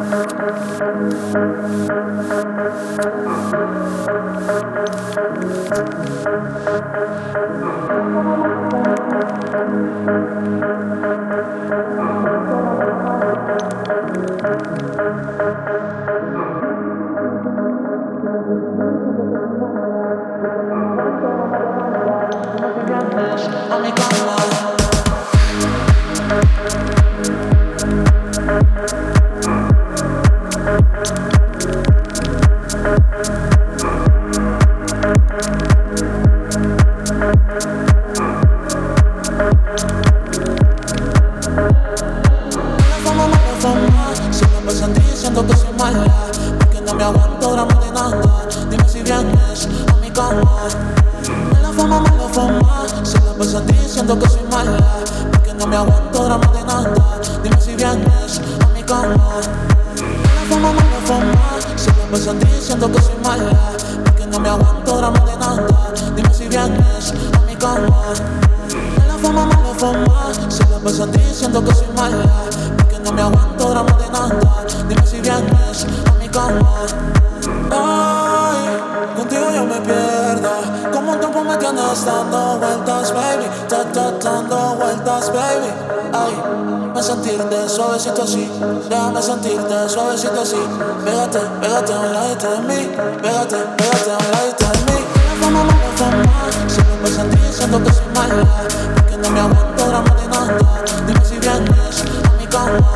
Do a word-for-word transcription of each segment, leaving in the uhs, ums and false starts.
Suavecito así, déjame sentirte suavecito así. Pégate, pégate a un ladito de mí. Pégate, pégate a un ladito de mí. La fama, mala fama, si me pasan diciendo que soy mala, porque no me aguanto drama de nada. Dime si vienes a mi cama.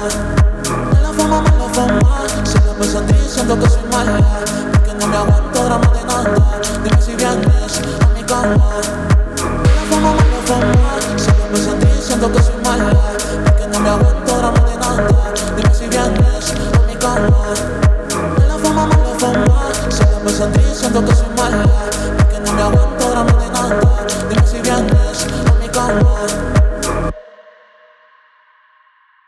La fama, mala fama, si me pasan diciendo que soy mala, porque no me aguanto drama de nada. Dime si vienes a mi cama. La fama, mala fama, si me pasan diciendo que soy mala, porque no me aguanto drama de nada. Dime si vienes a mi cama. La fama, mala fama, si me pasan diciendo que soy mala, porque no me aguanto.